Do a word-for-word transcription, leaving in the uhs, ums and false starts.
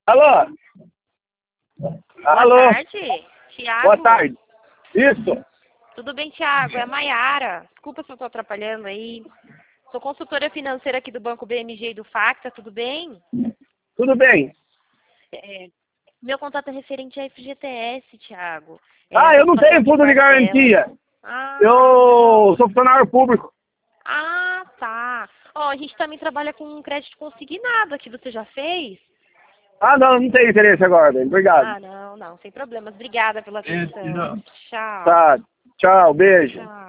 Alô? Alô? Boa tarde, Thiago. Boa tarde. Isso? Tudo bem, Thiago? É a Maiara. Desculpa se eu estou atrapalhando aí. Sou consultora financeira aqui do Banco B M G e do Facta, tudo bem? Tudo bem. É, meu contato é referente à F G T S, Thiago. É, Ah, eu não tenho fundo de garantia. Ah, Eu sou funcionário público. ah, tá. Ó, a gente também trabalha com um crédito consignado aqui, você já fez? Ah, não, não tenho interesse agora, bem. Obrigado. Ah, não, não, sem problemas. Obrigada pela atenção. Tchau. Tá. Tchau, beijo. Tchau.